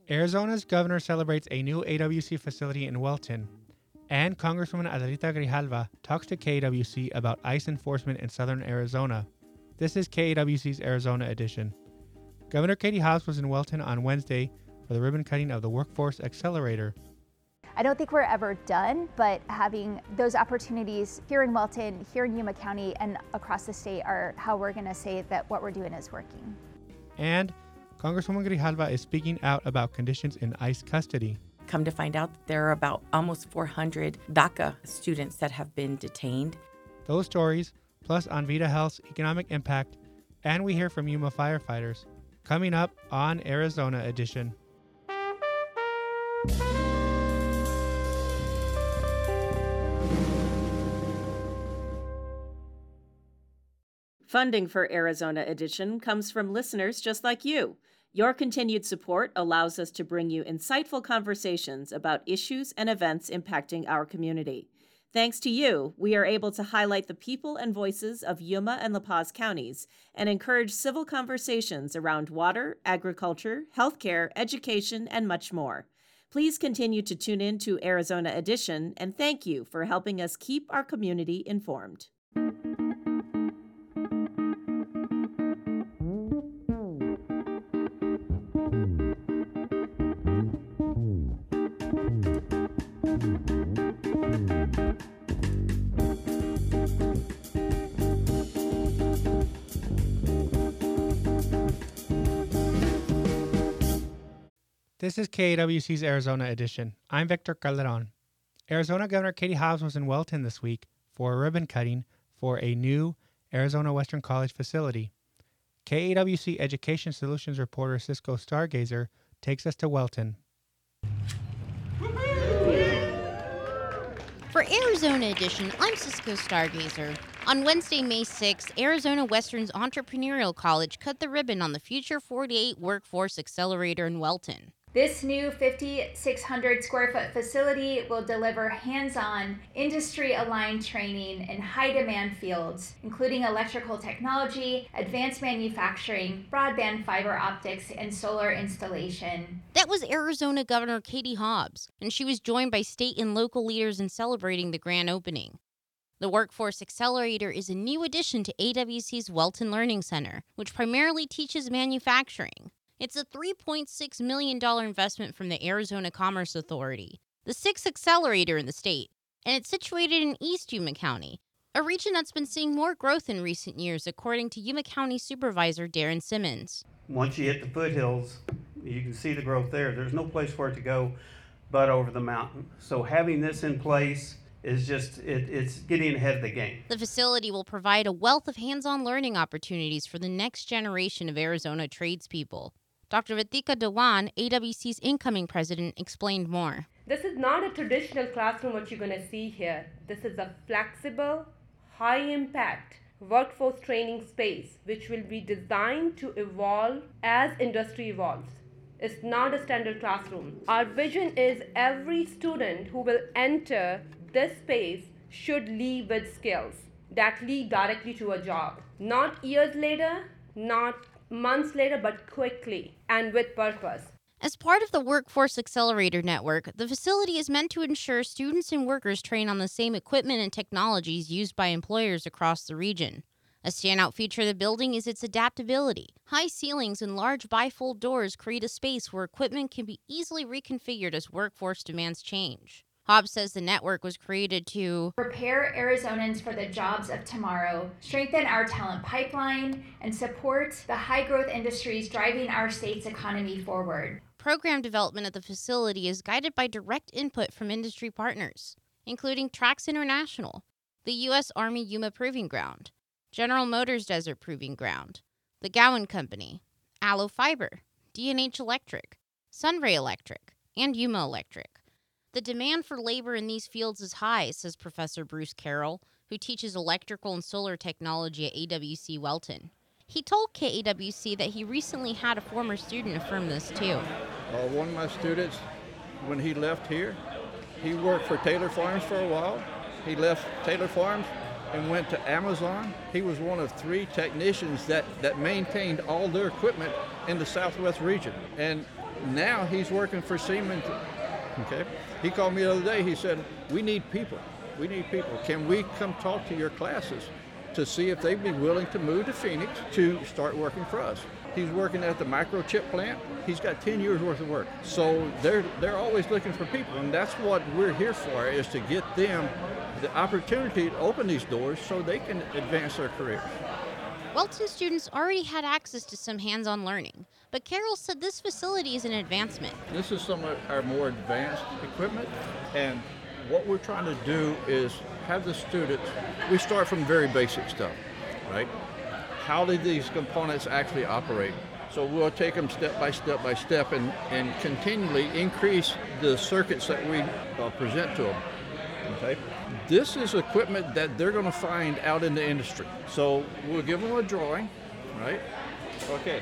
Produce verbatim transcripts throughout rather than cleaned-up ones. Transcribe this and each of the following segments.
Arizona's governor celebrates a new A W C facility in Welton, and Congresswoman Adelita Grijalva talks to K A W C about ICE enforcement in southern Arizona. This is K A W C's Arizona edition. Governor Katie Hobbs was in Welton on Wednesday for the ribbon cutting of the Workforce Accelerator. I don't think we're ever done, but having those opportunities here in Welton, here in Yuma County, and across the state are how we're going to say that what we're doing is working. And Congresswoman Grijalva is speaking out about conditions in ICE custody. Come to find out that there are about almost four hundred DACA students that have been detained. Those stories, plus Envita Health's economic impact, and we hear from Yuma firefighters, coming up on Arizona Edition. Funding for Arizona Edition comes from listeners just like you. Your continued support allows us to bring you insightful conversations about issues and events impacting our community. Thanks to you, we are able to highlight the people and voices of Yuma and La Paz counties and encourage civil conversations around water, agriculture, healthcare, education, and much more. Please continue to tune in to Arizona Edition, and thank you for helping us keep our community informed. This is K A W C's Arizona Edition. I'm Victor Calderon. Arizona Governor Katie Hobbs was in Welton this week for a ribbon cutting for a new Arizona Western College facility. K A W C Education Solutions reporter Cisco Stargazer takes us to Welton. For Arizona Edition, I'm Cisco Stargazer. On Wednesday, May sixth, Arizona Western's Entrepreneurial College cut the ribbon on the Future forty-eight Workforce Accelerator in Welton. This new five thousand six hundred square foot facility will deliver hands-on, industry-aligned training in high-demand fields, including electrical technology, advanced manufacturing, broadband fiber optics, and solar installation. That was Arizona Governor Katie Hobbs, and she was joined by state and local leaders in celebrating the grand opening. The Workforce Accelerator is a new addition to A W C's Welton Learning Center, which primarily teaches manufacturing. It's a three point six million dollars investment from the Arizona Commerce Authority, the sixth accelerator in the state, and it's situated in East Yuma County, a region that's been seeing more growth in recent years, according to Yuma County Supervisor Darren Simmons. Once you hit the foothills, you can see the growth there. There's no place for it to go but over the mountain. So having this in place is just, it, it's getting ahead of the game. The facility will provide a wealth of hands-on learning opportunities for the next generation of Arizona tradespeople. Doctor Vitika Dewan, A W C's incoming president, explained more. This is not a traditional classroom what you're going to see here. This is a flexible, high-impact workforce training space which will be designed to evolve as industry evolves. It's not a standard classroom. Our vision is every student who will enter this space should leave with skills that lead directly to a job. Not years later, not months later, but quickly and with purpose. As part of the Workforce Accelerator Network, the facility is meant to ensure students and workers train on the same equipment and technologies used by employers across the region. A standout feature of the building is its adaptability. High ceilings and large bifold doors create a space where equipment can be easily reconfigured as workforce demands change. Hobbs says the network was created to prepare Arizonans for the jobs of tomorrow, strengthen our talent pipeline, and support the high-growth industries driving our state's economy forward. Program development at the facility is guided by direct input from industry partners, including Trax International, the U S Army Yuma Proving Ground, General Motors Desert Proving Ground, the Gowan Company, Allo Fiber, D and H Electric, Sunray Electric, and Yuma Electric. The demand for labor in these fields is high, says Professor Bruce Carroll, who teaches electrical and solar technology at A W C Welton. He told K A W C that he recently had a former student affirm this too. Uh, one of my students, when he left here, he worked for Taylor Farms for a while. He left Taylor Farms and went to Amazon. He was one of three technicians that, that maintained all their equipment in the Southwest region. And Now he's working for Siemens. Okay. He called me the other day. He said, we need people. We need people. Can we come talk to your classes to see if they'd be willing to move to Phoenix to start working for us? He's working at the microchip plant. He's got ten years worth of work. So they're they're always looking for people, and that's what we're here for, is to get them the opportunity to open these doors so they can advance their careers. Welton students already had access to some hands-on learning, but Carroll said this facility is an advancement. This is some of our more advanced equipment, and what we're trying to do is have the students, we start from very basic stuff, right? How do these components actually operate? So we'll take them step by step by step and, and continually increase the circuits that we uh, present to them, okay? This is equipment that they're going to find out in the industry. So we'll give them a drawing, right? Okay.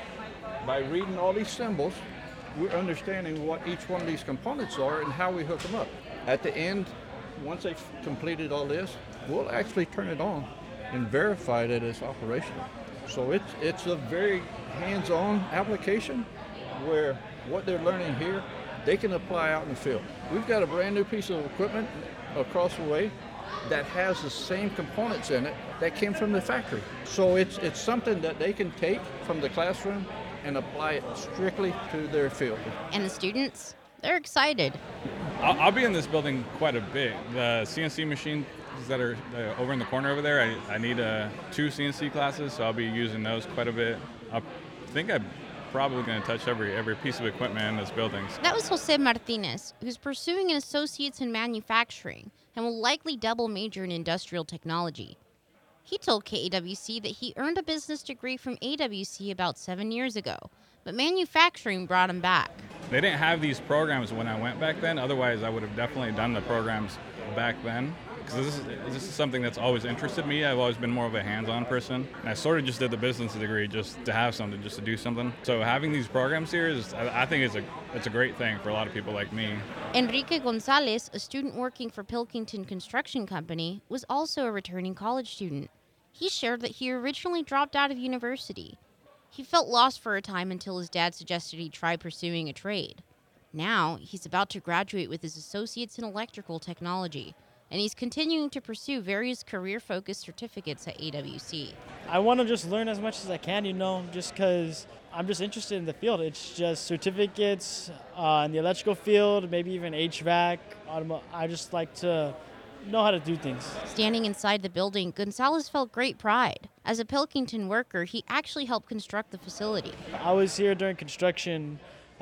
By reading all these symbols, we're understanding what each one of these components are and how we hook them up. At the end, once they've completed all this, we'll actually turn it on and verify that it's operational. So it's it's a very hands-on application where what they're learning here, they can apply out in the field. We've got a brand new piece of equipment across the way that has the same components in it that came from the factory. So it's it's something that they can take from the classroom and apply it strictly to their field. And the students, they're excited. I'll, I'll be in this building quite a bit. The C N C machines that are uh, over in the corner over there, I, I need uh, two C N C classes, so I'll be using those quite a bit. I think I'm probably going to touch every every piece of equipment in this building. That was Jose Martinez, who's pursuing an associate's in manufacturing and will likely double major in industrial technology. He told K A W C that he earned a business degree from A W C about seven years ago, but manufacturing brought him back. They didn't have these programs when I went back then. Otherwise, I would have definitely done the programs back then. Because this is, this is something that's always interested me. I've always been more of a hands-on person. And I sort of just did the business degree just to have something, just to do something. So having these programs here, is, I, I think it's a, it's a great thing for a lot of people like me. Enrique Gonzalez, a student working for Pilkington Construction Company, was also a returning college student. He shared that he originally dropped out of university. He felt lost for a time until his dad suggested he try pursuing a trade. Now, he's about to graduate with his associates in electrical technology, and he's continuing to pursue various career-focused certificates at A W C. I want to just learn as much as I can, you know, just because I'm just interested in the field. It's just certificates uh, in the electrical field, maybe even H V A C. Automo- I just like to know how to do things. Standing inside the building, Gonzalez felt great pride. As a Pilkington worker, he actually helped construct the facility. I was here during construction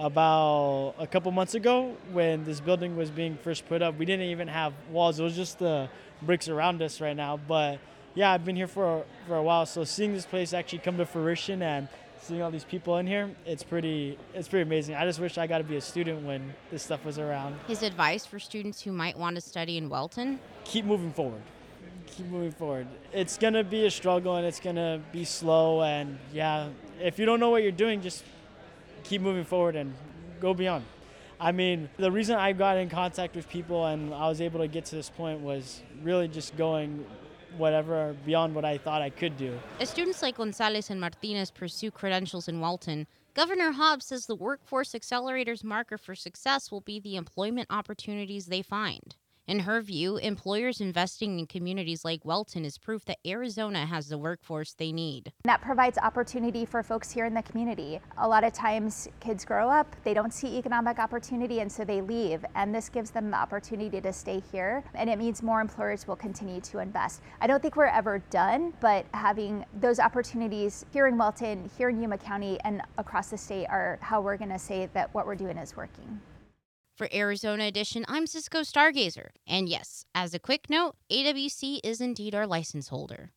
about a couple months ago when this building was being first put up. We didn't even have walls. It was just the bricks around us right now. But yeah, I've been here for, for a while. So seeing this place actually come to fruition and seeing all these people in here, it's pretty, it's pretty amazing. I just wish I got to be a student when this stuff was around. His advice for students who might want to study in Welton? Keep moving forward. Keep moving forward. It's going to be a struggle and it's going to be slow. And yeah, if you don't know what you're doing, just keep moving forward and go beyond. I mean, the reason I got in contact with people and I was able to get to this point was really just going whatever beyond what I thought I could do. As students like Gonzalez and Martinez pursue credentials in Welton, Governor Hobbs says the Workforce Accelerator's marker for success will be the employment opportunities they find. In her view, employers investing in communities like Welton is proof that Arizona has the workforce they need. That provides opportunity for folks here in the community. A lot of times kids grow up, they don't see economic opportunity, and so they leave. And this gives them the opportunity to stay here. And it means more employers will continue to invest. I don't think we're ever done, but having those opportunities here in Welton, here in Yuma County, and across the state are how we're going to say that what we're doing is working. For Arizona Edition, I'm Cisco Stargazer. And yes, as a quick note, A W C is indeed our license holder.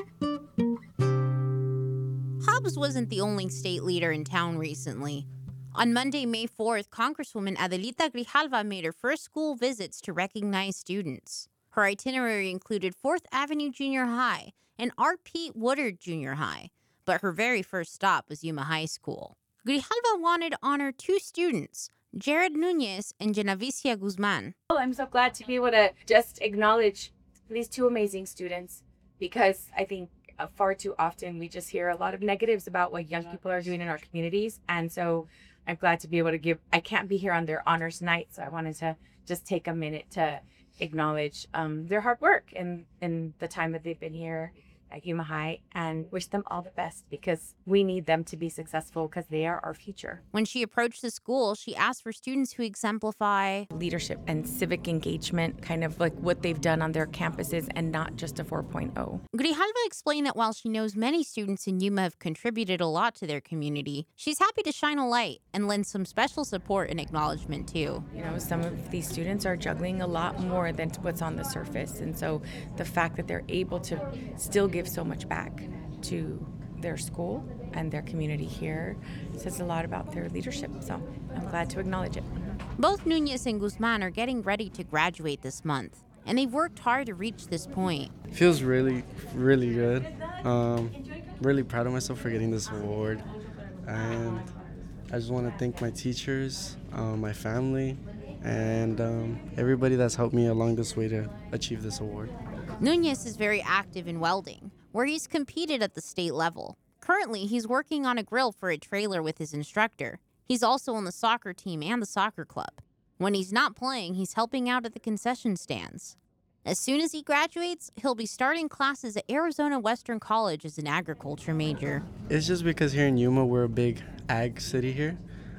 Hobbs wasn't the only state leader in town recently. On Monday, May fourth, Congresswoman Adelita Grijalva made her first school visits to recognize students. Her itinerary included fourth Avenue Junior High and R. Pete Woodard Junior High, but her very first stop was Yuma High School. Grijalva wanted to honor two students, Jared Nunez and Genavicia Guzman. Oh, I'm so glad to be able to just acknowledge these two amazing students, because I think uh, far too often we just hear a lot of negatives about what young people are doing in our communities. And so I'm glad to be able to give, I can't be here on their honors night, so I wanted to just take a minute to acknowledge um, their hard work and, and the time that they've been here at Yuma High, and wish them all the best because we need them to be successful because they are our future. When she approached the school, she asked for students who exemplify leadership and civic engagement, kind of like what they've done on their campuses and not just a four point oh. Grijalva explained that while she knows many students in Yuma have contributed a lot to their community, she's happy to shine a light and lend some special support and acknowledgement too. You know, some of these students are juggling a lot more than what's on the surface, and so the fact that they're able to still give so much back to their school and their community here says a lot about their leadership, so I'm glad to acknowledge it. Both Nunez and Guzman are getting ready to graduate this month, and they've worked hard to reach this point. It feels really, really good. Um, really proud of myself for getting this award, and I just want to thank my teachers, uh, my family, and um, everybody that's helped me along this way to achieve this award. Nunez is very active in welding, where he's competed at the state level. Currently, he's working on a grill for a trailer with his instructor. He's also on the soccer team and the soccer club. When he's not playing, he's helping out at the concession stands. As soon as he graduates, he'll be starting classes at Arizona Western College as an agriculture major. It's just because here in Yuma, we're a big ag city here.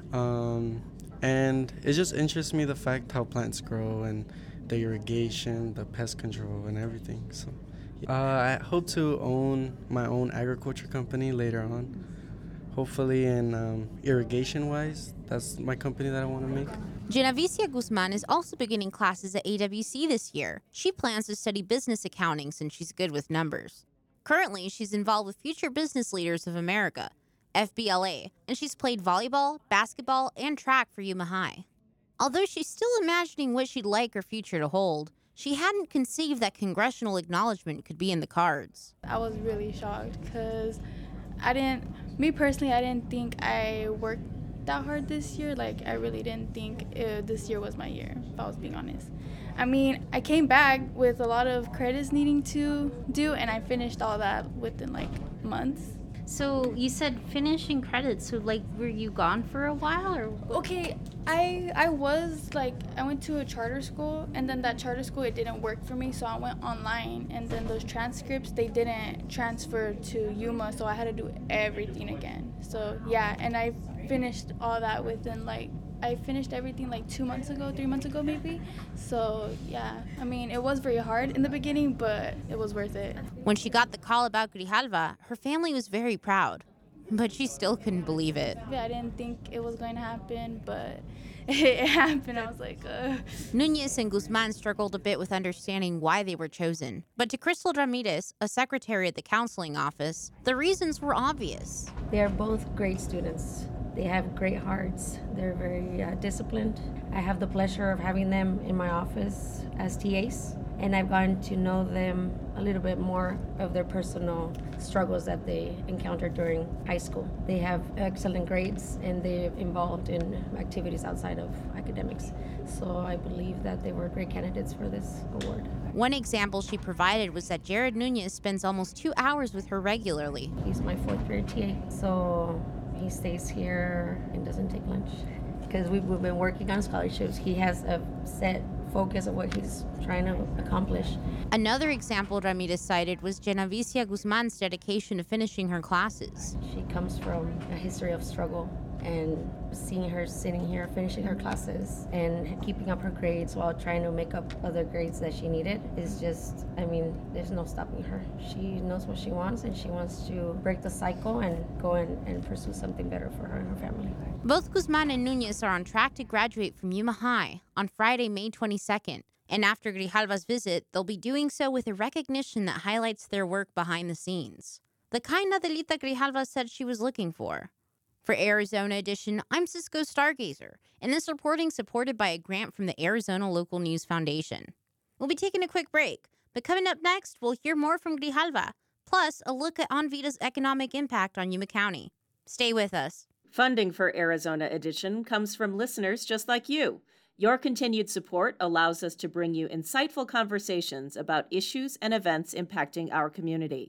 Um, and it just interests me the fact how plants grow and the irrigation, the pest control, and everything. So uh, I hope to own my own agriculture company later on. Hopefully in um, irrigation-wise, that's my company that I want to make. Genevicia Guzman is also beginning classes at A W C this year. She plans to study business accounting since she's good with numbers. Currently, she's involved with Future Business Leaders of America, F B L A, and she's played volleyball, basketball, and track for Yuma High. Although she's still imagining what she'd like her future to hold, she hadn't conceived that congressional acknowledgement could be in the cards. I was really shocked because I didn't, me personally, I didn't think I worked that hard this year. Like, I really didn't think uh, this year was my year, if I was being honest. I mean, I came back with a lot of credits needing to do, and I finished all that within like months. So you said finishing credits, so like were you gone for a while or? Okay, I I was like, I went to a charter school, and then that charter school, it didn't work for me, so I went online, and then those transcripts, they didn't transfer to Yuma, so I had to do everything again. So yeah, and I finished all that within like, I finished everything like two months ago, three months ago maybe. So yeah, I mean, it was very hard in the beginning, but it was worth it. When she got the call about Grijalva, her family was very proud, but she still couldn't believe it. Yeah, I didn't think it was going to happen, but it happened. I was like, ugh. Nunez and Guzman struggled a bit with understanding why they were chosen. But to Crystal Ramirez, a secretary at the counseling office, the reasons were obvious. They are both great students. They have great hearts. They're very uh, disciplined. I have the pleasure of having them in my office as T As, and I've gotten to know them a little bit more of their personal struggles that they encountered during high school. They have excellent grades, and they're involved in activities outside of academics. So I believe that they were great candidates for this award. One example she provided was that Jared Nunez spends almost two hours with her regularly. He's my fourth grade T A, so he stays here and doesn't take lunch because we've, we've been working on scholarships. He has a set focus of what he's trying to accomplish. Another example Ramirez cited was Genevicia Guzman's dedication to finishing her classes. She comes from a history of struggle, and seeing her sitting here finishing her classes and keeping up her grades while trying to make up other grades that she needed is just, I mean, there's no stopping her. She knows what she wants, and she wants to break the cycle and go in and pursue something better for her and her family. Both Guzman and Nunez are on track to graduate from Yuma High on Friday, May twenty-second. And after Grijalva's visit, they'll be doing so with a recognition that highlights their work behind the scenes. The kind Adelita Grijalva said she was looking for. For Arizona Edition, I'm Cisco Stargazer, and this reporting supported by a grant from the Arizona Local News Foundation. We'll be taking a quick break, but coming up next, we'll hear more from Grijalva, plus a look at Onvida's economic impact on Yuma County. Stay with us. Funding for Arizona Edition comes from listeners just like you. Your continued support allows us to bring you insightful conversations about issues and events impacting our community.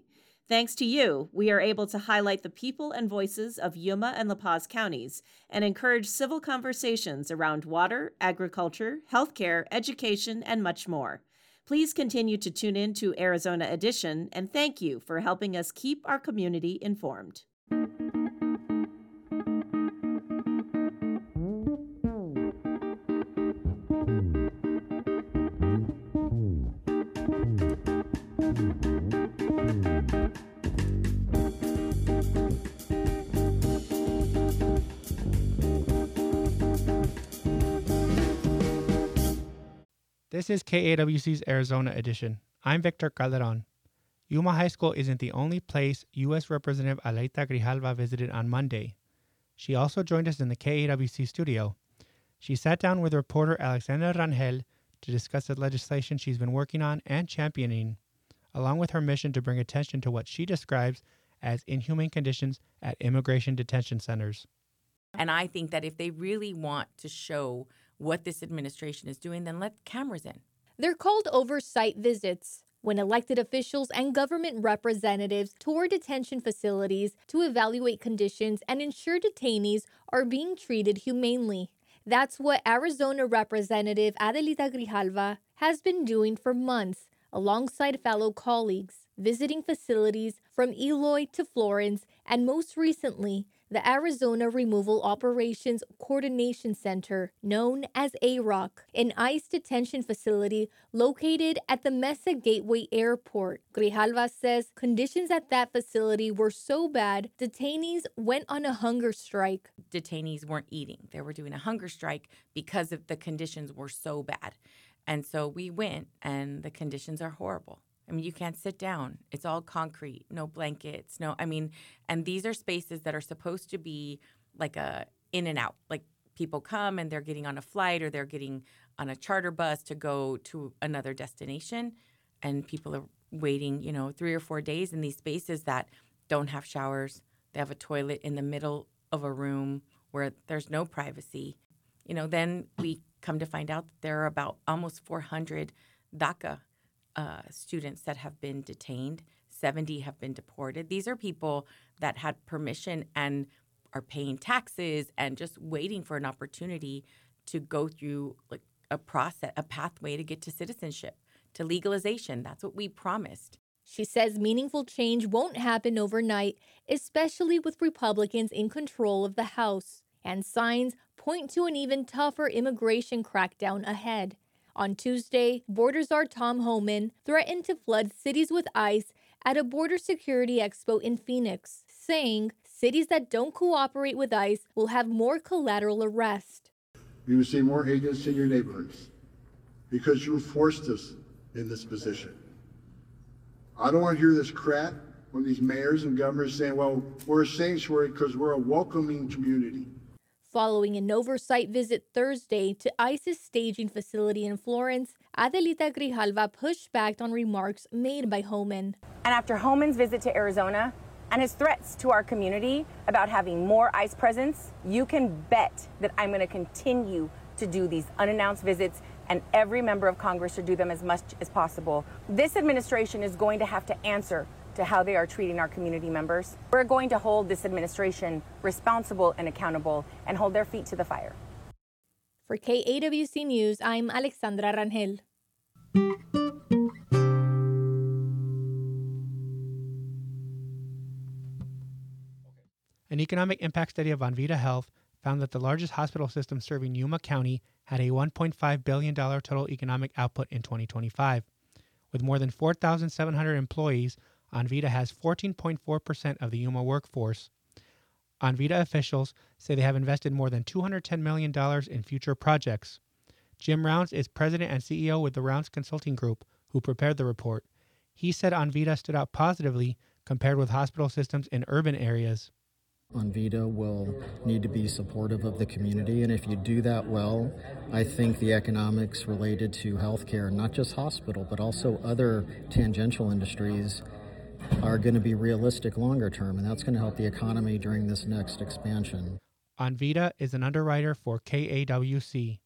Thanks to you, we are able to highlight the people and voices of Yuma and La Paz counties and encourage civil conversations around water, agriculture, healthcare, education, and much more. Please continue to tune in to Arizona Edition, and thank you for helping us keep our community informed. This is K A W C's Arizona Edition. I'm Victor Calderon. Yuma High School isn't the only place U S Representative Aleida Grijalva visited on Monday. She also joined us in the K A W C studio. She sat down with reporter Alexandra Rangel to discuss the legislation she's been working on and championing, along with her mission to bring attention to what she describes as inhumane conditions at immigration detention centers. And I think that if they really want to show what this administration is doing, then let cameras in. They're called oversight visits, when elected officials and government representatives tour detention facilities to evaluate conditions and ensure detainees are being treated humanely. That's what Arizona Representative Adelita Grijalva has been doing for months, alongside fellow colleagues, visiting facilities from Eloy to Florence, and most recently, the Arizona Removal Operations Coordination Center, known as A R O C, an ICE detention facility located at the Mesa Gateway Airport. Grijalva says conditions at that facility were so bad, detainees went on a hunger strike. Detainees weren't eating. They were doing a hunger strike because of the conditions were so bad. And so we went, and the conditions are horrible. I mean, you can't sit down. It's all concrete, no blankets, no, I mean, and these are spaces that are supposed to be like a in and out. Like people come and they're getting on a flight or they're getting on a charter bus to go to another destination, and people are waiting, you know, three or four days in these spaces that don't have showers. They have a toilet in the middle of a room where there's no privacy. You know, then we come to find out that there are about almost four hundred DACA Uh, students that have been detained. seventy have been deported. These are people that had permission and are paying taxes and just waiting for an opportunity to go through like a process, a pathway to get to citizenship, to legalization. That's what we promised. She says meaningful change won't happen overnight, especially with Republicans in control of the House, and signs point to an even tougher immigration crackdown ahead. On Tuesday, Border Czar Tom Homan threatened to flood cities with ICE at a border security expo in Phoenix, saying cities that don't cooperate with ICE will have more collateral arrest. We will see more agents in your neighborhoods because you forced us in this position. I don't want to hear this crap from these mayors and governors saying, well, we're a sanctuary because we're a welcoming community. Following an oversight visit Thursday to ICE's staging facility in Florence, Adelita Grijalva pushed back on remarks made by Homan. And after Homan's visit to Arizona and his threats to our community about having more ICE presence, you can bet that I'm going to continue to do these unannounced visits, and every member of Congress should do them as much as possible. This administration is going to have to answer to how they are treating our community members. We're going to hold this administration responsible and accountable and hold their feet to the fire. For K A W C News, I'm Alexandra Rangel. An economic impact study of Anvita Health found that the largest hospital system serving Yuma County had a one point five billion dollars total economic output in twenty twenty-five. With more than four thousand seven hundred employees, Anvita has fourteen point four percent of the Yuma workforce. Anvita officials say they have invested more than two hundred ten million dollars in future projects. Jim Rounds is president and C E O with the Rounds Consulting Group, who prepared the report. He said Anvita stood out positively compared with hospital systems in urban areas. Anvita will need to be supportive of the community, and if you do that well, I think the economics related to healthcare, not just hospital, but also other tangential industries, are going to be realistic longer term, and that's going to help the economy during this next expansion. Anvita is an underwriter for K A W C.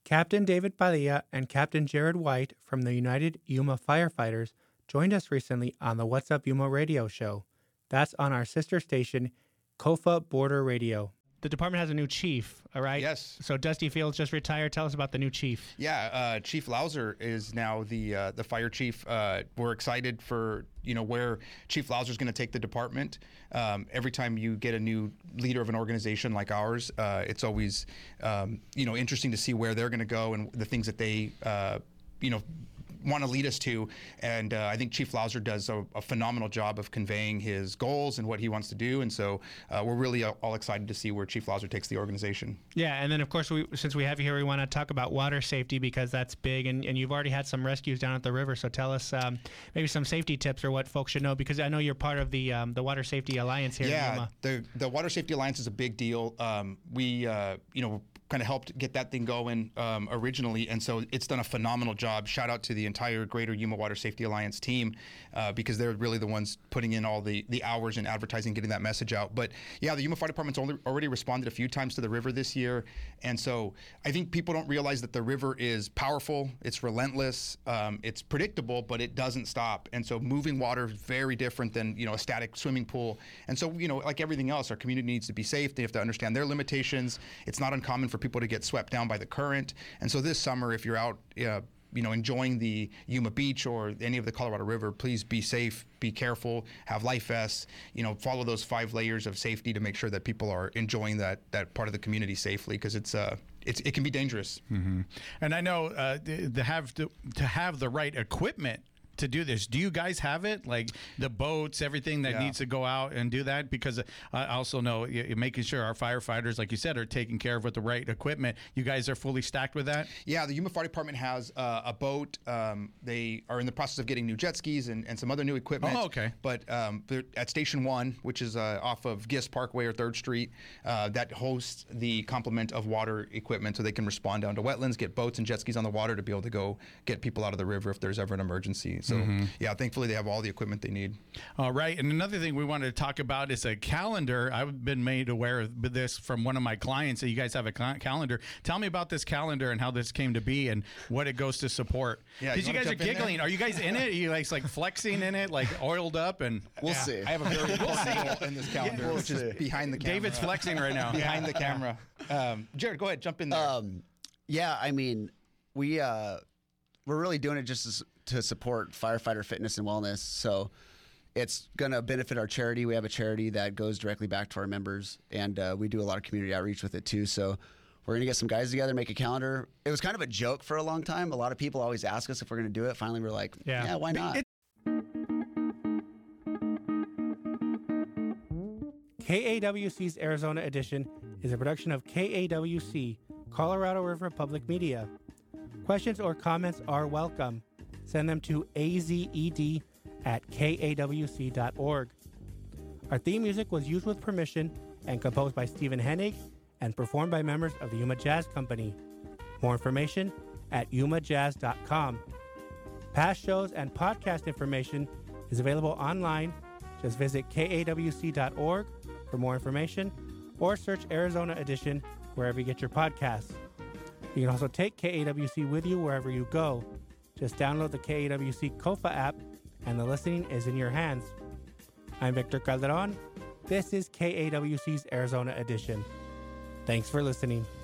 Captain David Padilla and Captain Jared White from the United Yuma Firefighters joined us recently on the What's Up Yuma radio show. That's on our sister station, C O F A Border Radio. The department has a new chief, all right? Yes. So Dusty Fields just retired. Tell us about the new chief. Yeah, uh, Chief Lauser is now the uh, the fire chief. Uh, we're excited for you know where Chief Lauser is going to take the department. Um, every time you get a new leader of an organization like ours, uh, it's always um, you know interesting to see where they're going to go and the things that they uh, you know. want to lead us to, and uh, I think Chief Lauser does a, a phenomenal job of conveying his goals and what he wants to do, and so uh, we're really all, all excited to see where Chief Lauser takes the organization. Yeah, and then of course, we, since we have you here, we want to talk about water safety because that's big, and, and you've already had some rescues down at the river, so tell us um, maybe some safety tips or what folks should know, because I know you're part of the um, the Water Safety Alliance here yeah, in Yuma. the the Water Safety Alliance is a big deal. Um, we, uh, you know, kind of helped get that thing going um, originally, and so it's done a phenomenal job. Shout out to the entire Greater Yuma Water Safety Alliance team uh, because they're really the ones putting in all the, the hours in advertising, getting that message out. But yeah, the Yuma Fire Department's only, already responded a few times to the river this year, and so I think people don't realize that the river is powerful, it's relentless, um, it's predictable, but it doesn't stop. And so moving water is very different than you know a static swimming pool. And so you know, like everything else, our community needs to be safe. They have to understand their limitations. It's not uncommon for people to get swept down by the current. And so this summer, if you're out, uh, you know, enjoying the Yuma Beach or any of the Colorado River, please be safe, be careful, have life vests, you know, follow those five layers of safety to make sure that people are enjoying that that part of the community safely, because it's uh it's it can be dangerous. Mm-hmm. And I know uh, to have to, to have the right equipment to do this. Do you guys have it? Like the boats, everything that Yeah. needs to go out and do that? Because I also know y- making sure our firefighters, like you said, are taken care of with the right equipment. You guys are fully stacked with that? Yeah, the Yuma Fire Department has uh, a boat. Um, they are in the process of getting new jet skis and, and some other new equipment. Oh, okay. But um, they're at Station One, which is uh, off of Gist Parkway or third Street, uh, that hosts the complement of water equipment so they can respond down to wetlands, get boats and jet skis on the water to be able to go get people out of the river if there's ever an emergency. So, Mhm. yeah, thankfully they have all the equipment they need. All right. And another thing we wanted to talk about is a calendar. I've been made aware of this from one of my clients, that you guys have a cl- calendar. Tell me about this calendar and how this came to be and what it goes to support. Yeah, Because you you, wanna guys are jump in there? giggling. Are you guys in it? Are you guys like flexing in it, like oiled up? And We'll Yeah. see. I have a very important role in this calendar, We'll which is see. behind the camera. David's flexing right now. Behind the camera. Um, Jared, go ahead, jump in there. Um, yeah, I mean, we uh, we're really doing it just to, s- to support firefighter fitness and wellness. So it's going to benefit our charity. We have a charity that goes directly back to our members, and uh, we do a lot of community outreach with it too. So we're going to get some guys together, make a calendar. It was kind of a joke for a long time. A lot of people always ask us if we're going to do it. Finally, we're like, yeah, Yeah. why not? K A W C's Arizona Edition is a production of K A W C, Colorado River Public Media. Questions or comments are welcome. Send them to azed at k a w c dot org. Our theme music was used with permission and composed by Stephen Hennig and performed by members of the Yuma Jazz Company. More information at yuma jazz dot com. Past shows and podcast information is available online. Just visit k a w c dot org for more information or search Arizona Edition wherever you get your podcasts. You can also take K A W C with you wherever you go. Just download the K A W C C O F A app and the listening is in your hands. I'm Victor Calderon. This is K A W C's Arizona Edition. Thanks for listening.